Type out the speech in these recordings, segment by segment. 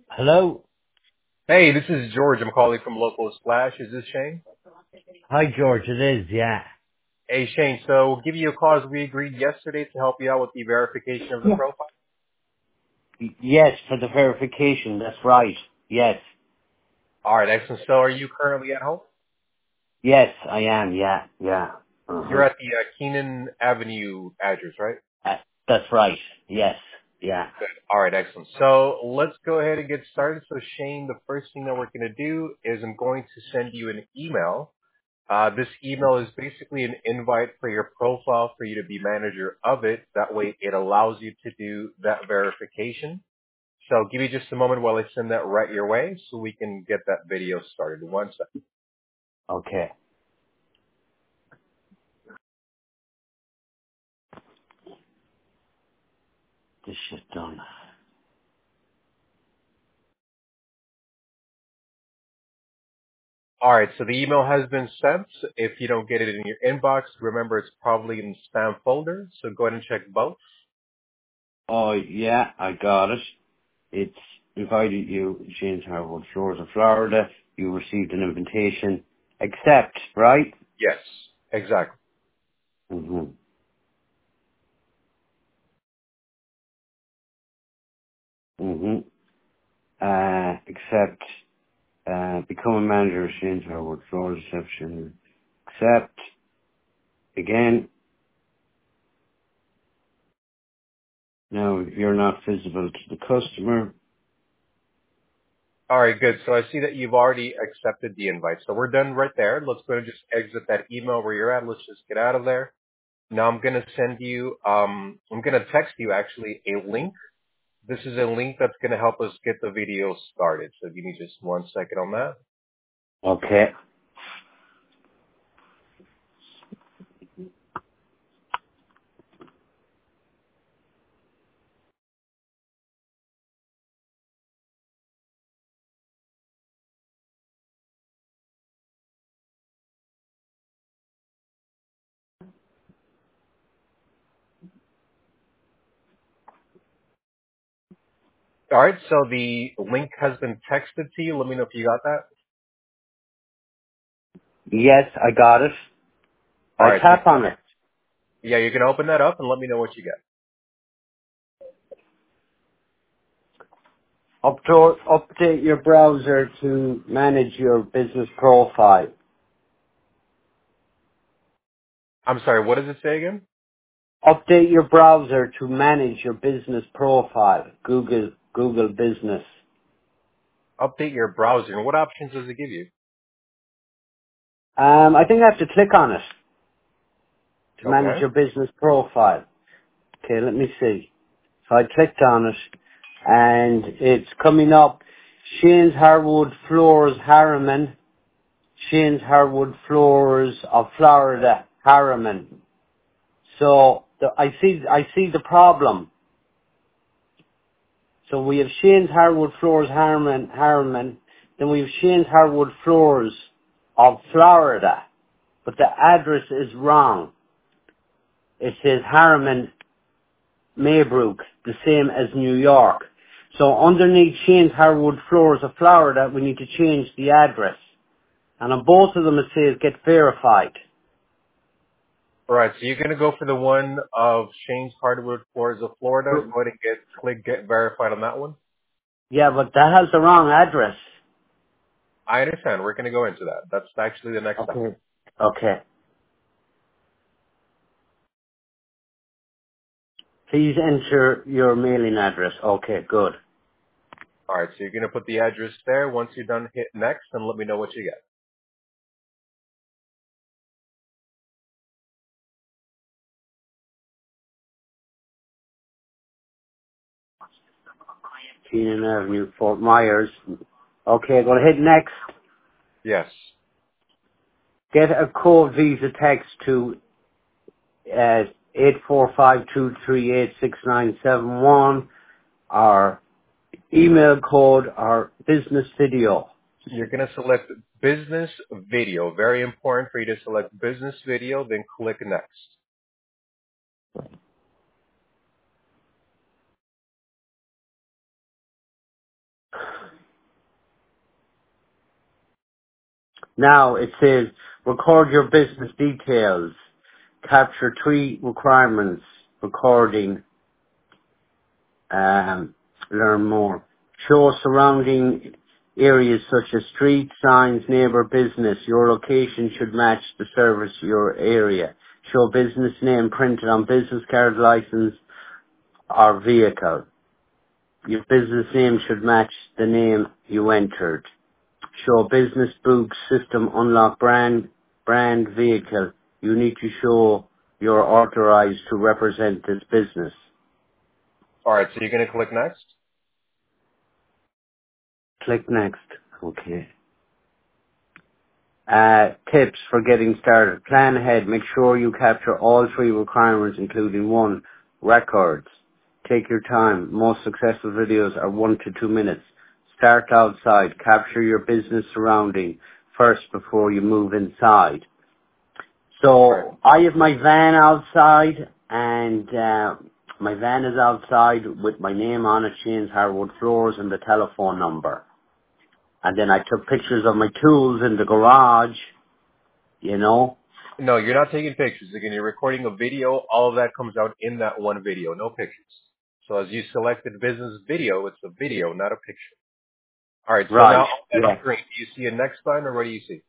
Hello? Hey, this is George. I'm calling from Local Splash. Is this Shane? Hi, George. It is, yeah. Hey, Shane. So we'll give you a call as we agreed yesterday to help you out with the verification of the Yeah. profile. Yes, for the verification. That's right. Yes. All right, excellent. So are you currently at home? Yes, I am. Yeah. Yeah. You're Uh-huh. at the Keenan Avenue address, right? That's right. Yes. Yeah. Good. All right, excellent. So let's go ahead and get started. So Shane, the first thing that we're going to do is I'm going to send you an email. This email is basically an invite for your profile for you to be manager of it. That way it allows you to do that verification. So give me just a moment while I send that right your way so we can get that video started. One second. Okay. This shit done. All right, so the email has been sent. If you don't get it in your inbox, remember it's probably in the spam folder. So go ahead and check both. Oh, yeah, I got it. It's invited you, James Harwood, Shores of Florida. You received an invitation. Accept, right? Yes, exactly. Mm-hmm. Mm-hmm. Accept. Become a manager of James Harwood, Florida reception. Accept. Again. Now, you're not visible to the customer. All right, good. So I see that you've already accepted the invite. So we're done right there. Let's go and just exit that email where you're at. Let's just get out of there. Now I'm going to send you, I'm going to text you actually a link. This is a link that's going to help us get the video started. So give me just 1 second on that. Okay. All right, so the link has been texted to you. Let me know if you got that. Yes, I got it. All I right, so tap on it. yeah, you can open that up and let me know what you get. Update your browser to manage your business profile. I'm sorry, what does it say again? Update your browser to manage your business profile. Google Business. Update your browser. And what options does it give you? I think I have to click on it to manage Okay. your business profile. Okay, let me see. So I clicked on it and it's coming up. Shane's Hardwood Floors Harriman. Shane's Hardwood Floors of Florida Harriman. So I see the problem. So we have Shane's Hardwood Floors Harriman. Then we have Shane's Hardwood Floors of Florida. But the address is wrong. It says Harriman, Maybrook, the same as New York. So underneath Shane's Hardwood Floors of Florida, we need to change the address. And on both of them it says get verified. All right, so you're going to go for the one of Shane's Hardwood Floors of Florida. Go ahead and click get verified on that one. Yeah, but that has the wrong address. I understand. We're going to go into that. That's actually the next step. Okay. Okay. Please enter your mailing address. Okay, good. All right, so you're going to put the address there. Once you're done, hit next and let me know what you get. Keenan Avenue, Fort Myers. Okay, go hit next. Yes. Get a code visa text to 84523866971. Our email code, our business video. You're going to select business video. Very important for you to select business video, then click next. Now it says record your business details. Capture 3 requirements. Recording. Learn more. Show surrounding areas such as street signs, neighbor business. Your location should match the service your area. Show business name printed on business card, license, or vehicle. Your business name should match the name you entered. Show business book, system, unlock brand vehicle. You need to show you're authorized to represent this business. All right, so you're going to click next. Click next. Okay. Tips for getting started. Plan ahead. Make sure you capture all 3 requirements, including 1, records. Take your time. Most successful videos are 1 to 2 minutes. Start outside. Capture your business surrounding first before you move inside. So I have my van outside, and my van is outside with my name on it, Shane's Hardwood Floors, and the telephone number. And then I took pictures of my tools in the garage, you know. No, you're not taking pictures. Again, you're recording a video. All of that comes out in that one video, no pictures. So as you selected business video, it's a video, not a picture. All right, so Right, now on that yeah. screen, do you see a next button or what do you see?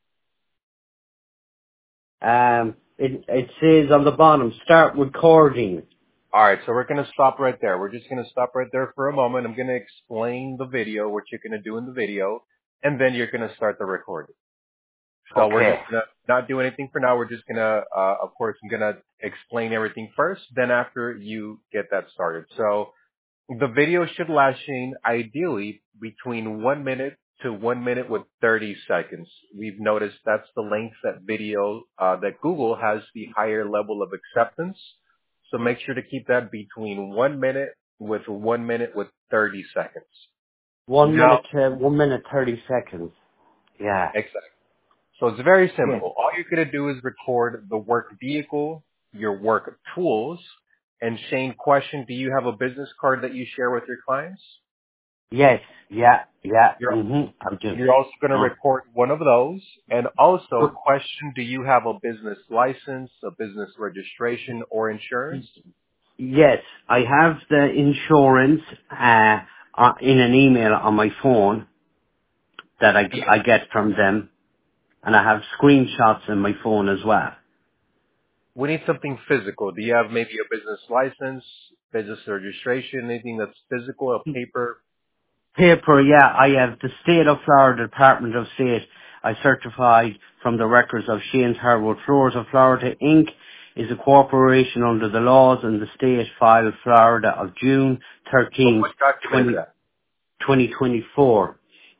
It says on the bottom, start recording. All right, so we're going to stop right there. We're just going to stop right there for a moment. I'm going to explain the video, what you're going to do in the video, and then you're going to start the recording. So we're Okay. just going to not do anything for now. We're just going to, of course, I'm going to explain everything first, then after you get that started. So the video should last, Shane, ideally between 1 minute to 1 minute with 30 seconds. We've noticed that's the length that video, that Google has the higher level of acceptance. So make sure to keep that between 1 minute with 1 minute with 30 seconds. 1 Now, minute to 1 minute 30 seconds. Yeah. exactly. So it's very Yeah. simple. All you're going to do is record the work vehicle, your work tools, and Shane, question, do you have a business card that you share with your clients? Yes. Yeah. Yeah. You're I do. You're also going to Uh, record one of those. And also, question, do you have a business license, a business registration, or insurance? Yes, I have the insurance in an email on my phone that I get from them, and I have screenshots in my phone as well. We need something physical. Do you have maybe a business license, business registration, anything that's physical, a paper? Paper, yeah, I have the State of Florida Department of State. I certified from the records of Shane's Hardwood Floors of Florida Inc. is a corporation under the laws and the state filed Florida of June But 13th, what document is that? 2024.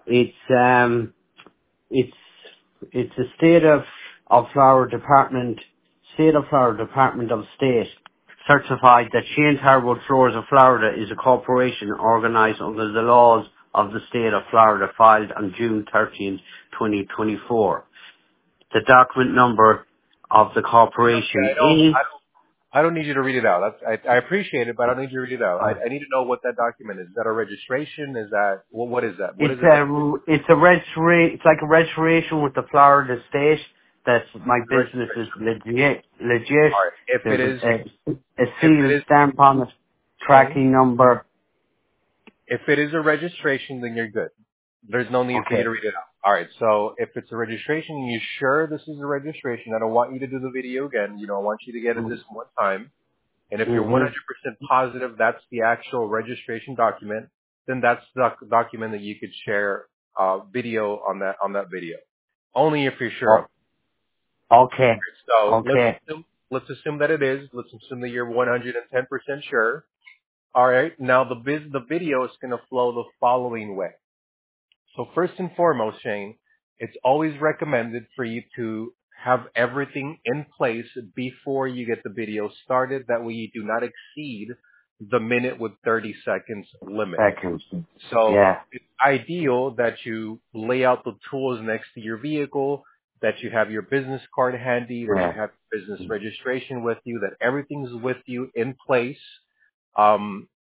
It's it's a of Florida Department of State certified that Shane's Hardwood Floors of Florida is a corporation organized under the laws of the state of Florida filed on June 13th, 2024. The document number of the corporation Okay, is I don't need you to read it out. I appreciate it, but I don't need you to read it out. I need to know what that document is. Is that a registration? Is that, what is that? What is it that it's like a registration with the Florida state that my business is registration? legit. All right. There's a If it seal is, stamp on it, Shane, tracking number. if it is a registration, then you're good. There's no need for you Okay. to read it out. All right. So if it's a registration, and you're sure this is a registration, I don't want you to do the video again. You know, I want you to get it this one time. And if you're 100% Mm-hmm. positive that's the actual registration document, then that's the document that you could share video on that video. Only if you're sure of Oh, it. okay. So Okay. let's assume that it is. Let's assume that you're 110% sure. All right. Now the video is going to flow the following way. So first and foremost, Shane, it's always recommended for you to have everything in place before you get the video started. That way you do not exceed the minute with 30 seconds limit. Seconds. So Yeah. it's ideal that you lay out the tools next to your vehicle, that you have your business card handy, that you Yeah. have business registration with you, that everything's with you in place. Um,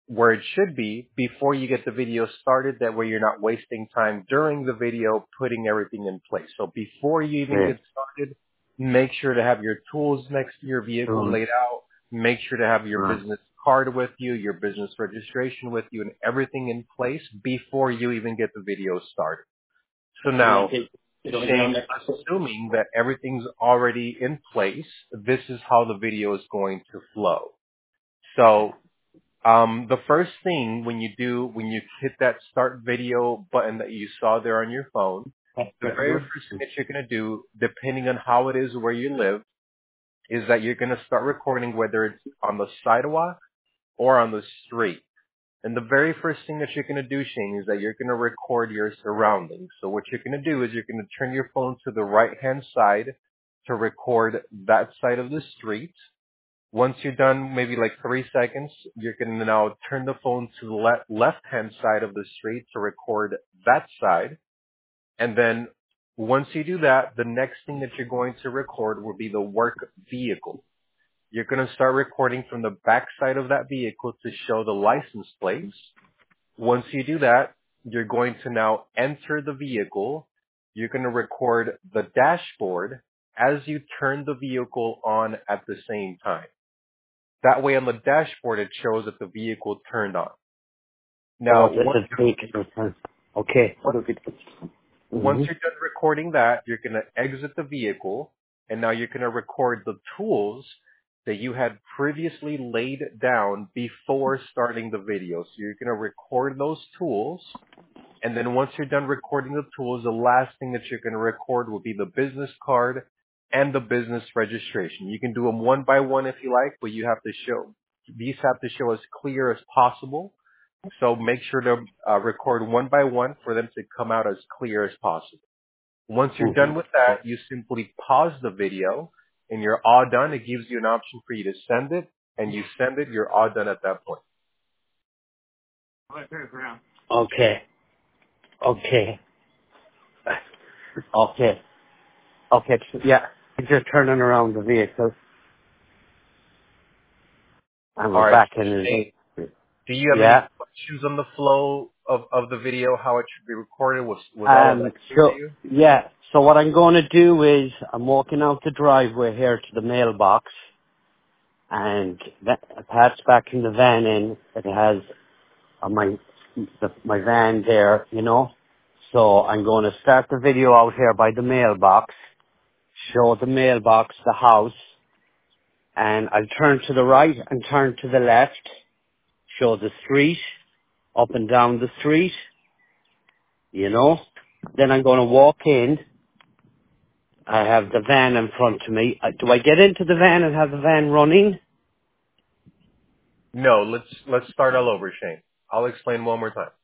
where it should be before you get the video started. That way you're not wasting time during the video putting everything in place. So before you even get started, make sure to have your tools next to your vehicle laid out. Make sure to have your business card with you, your business registration with you, and everything in place before you even get the video started. So now, Shane, assuming that everything's already in place, this is how the video is going to flow. So the first thing when you hit that start video button that you saw there on your phone, the very first thing that you're going to do, depending on how it is where you live, is that you're going to start recording whether it's on the sidewalk or on the street. And the very first thing that you're going to do, Shane, is that you're going to record your surroundings. So what you're going to do is you're going to turn your phone to the right-hand side to record that side of the street. Once you're done, maybe like 3 seconds, you're going to now turn the phone to the left-hand side of the street to record that side. And then once you do that, the next thing that you're going to record will be the work vehicle. You're going to start recording from the back side of that vehicle to show the license plates. Once you do that, you're going to now enter the vehicle. You're going to record the dashboard as you turn the vehicle on at the same time. That way on the dashboard, it shows that the vehicle turned on. Now, once you're done recording that, you're going to exit the vehicle, and now you're going to record the tools that you had previously laid down before starting the video. So you're going to record those tools, and then once you're done recording the tools, the last thing that you're going to record will be the business card and the business registration. You can do them one by one if you like, but these have to show as clear as possible. So make sure to record one by one for them to come out as clear as possible. Once you're done with that, you simply pause the video and you're all done. It gives you an option for you to send it, and you send it, you're all done at that point. Okay. Yeah. Just turning around the vehicle. And we're back in the... Do you have any questions on the flow of the video, how it should be recorded? Was all of that clear to you? Yeah. So what I'm going to do is I'm walking out the driveway here to the mailbox, and Pat's backing the van in. It has my van there, you know. So I'm going to start the video out here by the mailbox, show the mailbox, the house, and I'll turn to the right and turn to the left, show the street, up and down the street, you know. Then I'm going to walk in. I have the van in front of me. Do I get into the van and have the van running? No, let's start all over, Shane. I'll explain one more time.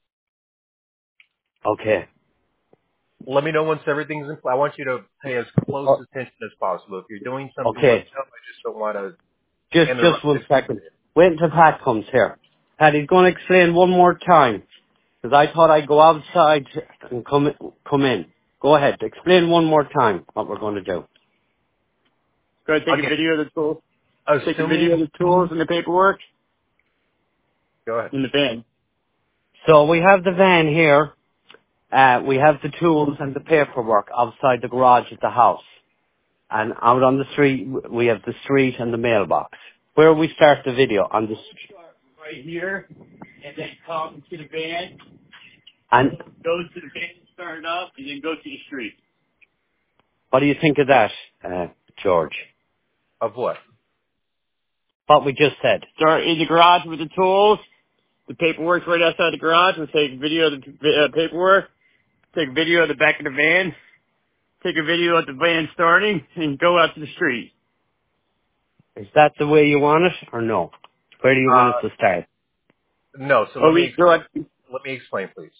Okay. Let me know once everything's in place. I want you to pay as close attention as possible. If you're doing something myself, I just don't want to Just 1 second. Wait until Pat comes here. Pat, he's going to explain one more time, because I thought I'd go outside and come in. Go ahead. Explain one more time what we're going to do. Go ahead, take a video of the tools. Take a video of the tools and the paperwork. Go ahead. In the van. So we have the van here. We have the tools and the paperwork outside the garage at the house. And out on the street, we have the street and the mailbox. Where we start the video? On the street. Right here, and then come to the van. And go to the van, start it up, and then go to the street. What do you think of that, George? Of what? What we just said. Start in the garage with the tools. The paperwork's right outside the garage. We'll take a video of the paperwork. Take a video of the back of the van. Take a video of the van starting, and go out to the street. Is that the way you want it, or no? Where do you want it to start? No, so let me explain, please.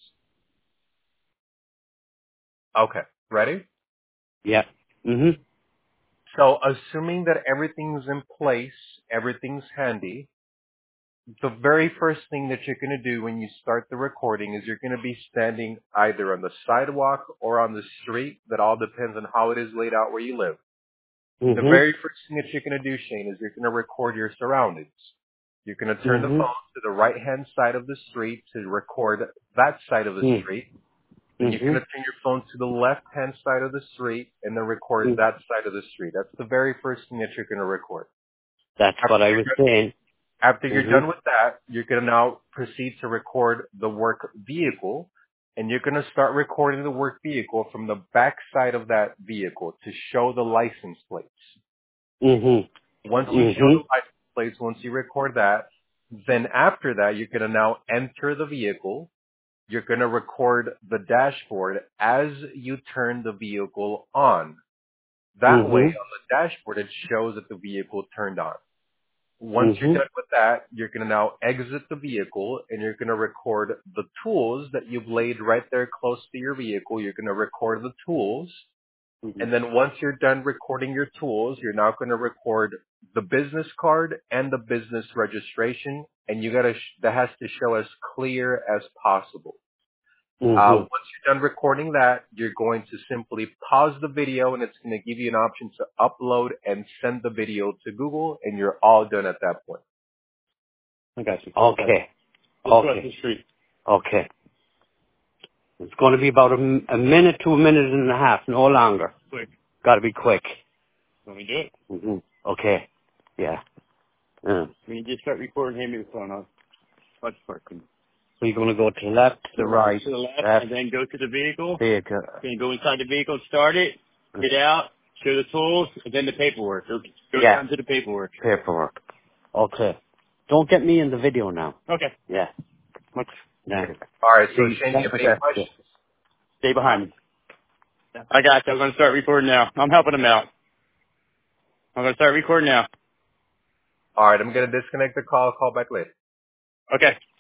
Okay, ready? Yeah. Mm-hmm. So assuming that everything's in place, everything's handy, the very first thing that you're going to do when you start the recording is you're going to be standing either on the sidewalk or on the street. That all depends on how it is laid out where you live. Mm-hmm. The very first thing that you're going to do, Shane, is you're going to record your surroundings. You're going to turn the phone to the right-hand side of the street to record that side of the street. And you're going to turn your phone to the left-hand side of the street and then record that side of the street. That's the very first thing that you're going to record. That's what I was saying. After you're done with that, you're going to now proceed to record the work vehicle. And you're going to start recording the work vehicle from the back side of that vehicle to show the license plates. Once you show the license plates, once you record that, then after that, you're going to now enter the vehicle. You're going to record the dashboard as you turn the vehicle on. That way, on the dashboard, it shows that the vehicle turned on. Once you're done with that, you're going to now exit the vehicle, and you're going to record the tools that you've laid right there close to your vehicle. You're going to record the tools. And then once you're done recording your tools, you're now going to record the business card and the business registration, and that has to show as clear as possible. Once you're done recording that, you're going to simply pause the video, and it's going to give you an option to upload and send the video to Google, and you're all done at that point. I got you. Okay. Okay. It's going to be about a minute to a minute and a half, no longer. Quick. Got to be quick. Let me do it. Okay. Yeah. When you just start recording, hand me the phone. I'll watch working. So you're going to go to the left, to the right. To the left, and then go to the vehicle. Then go inside the vehicle, start it, get out, show the tools, and then the paperwork. Go down to the paperwork. Okay. Don't get me in the video now. Okay. Yeah. All right, so Shane, do you have any questions? Stay behind me. I got you. I'm going to start recording now. I'm helping him out. I'm going to start recording now. All right, I'm going to disconnect the call back later. Okay.